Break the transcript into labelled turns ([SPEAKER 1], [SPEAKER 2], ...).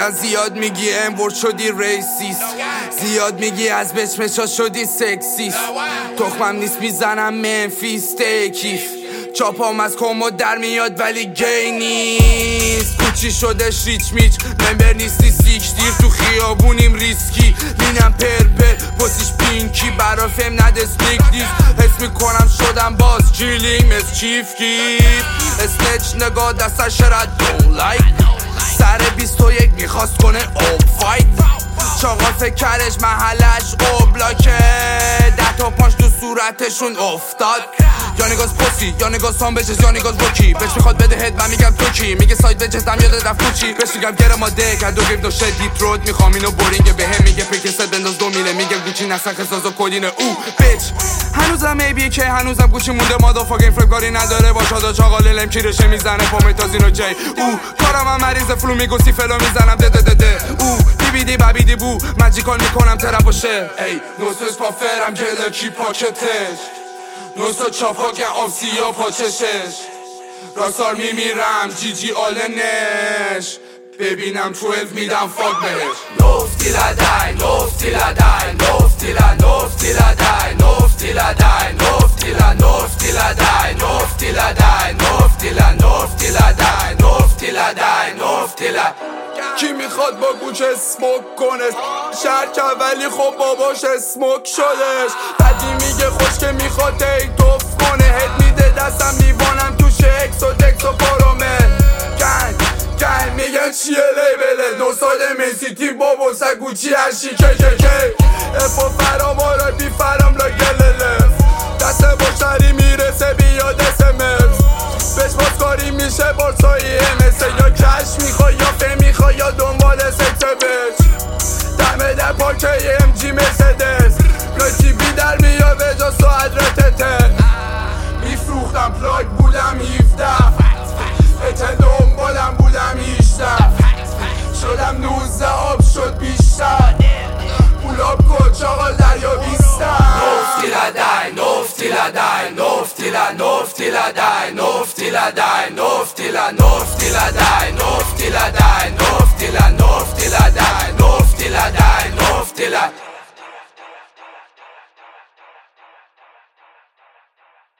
[SPEAKER 1] میگن زیاد میگی امورد شدی ریسیست، زیاد میگی از بچمشا شدی سکسیست. تخمم نیست میزنم منفیس تکیف، چاپام از کمو در میاد ولی گی نیست. کوچی شدش ریچ میچ ممبر نیستی سیک دیر، تو خیابونیم ریسکی مینم پر پسیش پینکی برا فهم نده سنیک دیست. حس میکنم شدم باز جیلیم از چیف کیپ اسنچ نگاه دستش رد دون لایک سر 21 میخواست کنه اوب فایت. چاقا فکرش محلش اوبلاکه 10 تا پاش تو صورتشون افتاد. یا نگاز پوسی یا نگاز هم بچز یا نگاز روکی بهش میخواد بده هد من میگم تو کی میگه ساید بچستم یاد رفت کوچی بهش میگم گره ما دک دو گیف دو شد دیپ رود میخوام اینو بورینگه به هم میگه پیکست بنداز 2 میله میگه گوچی نسن خساز و کدینه او بیچ هنوزم ایبی که هنوزم گوچی مونده مادا فاگین فرق کاری نداره با شادا چاقال لم کیرشه میزنه پامیتازینو جی او کارم هم مریض فلو میگوسی فلو میزنم ده او بیبیدی بابیدی بو ماجیکال میکنم ترپ و شه ای نوسش پافرم گلکی پاکتش نوسا چاپاکن آفسیا پاچشش راستار میمیرم جی آلنش ببینم 12 میدم فاک بهش. Nov till I die, Nov till I die, Nov till I, Nov till I die, Nov till I die, Nov till I, Nov till I die, Nov till I die, Nov till I, Nov till I die, Nov till I die, Nov till I. کی میخواد با گوچه اسموک کنه شرکه ولی خب باباش اسموک شدش. بعدی میگه خوش که میخواد تیک توف کنه هد میده دستم میوانم تو شکس و دکس و پارومه گنگ میگن چیه لیبله نو سال میسیتی بابا سگوچی هرشی که افا فرام آره بی فرام لا گلله دست باشتری میرسه بیاد اسمس بهش بازکاری میشه بارسایی امسه یا کش میخوای یا فه میخوای یا دنبال سکس بچ دمه در پاکه ام جی مرسدس رای بی در میاد به جا ساعت رتته میفروختم پلاک بودم 17 ات دنبالم بودم 18 شدم 19 آب شد بیشتر پولاب کن چاقال دریا بیستر. Nov till I die, Nov till I die, Nov till I, Nov till I die, Nov till I die, Nov till I, Nov till I die, Nov till I die.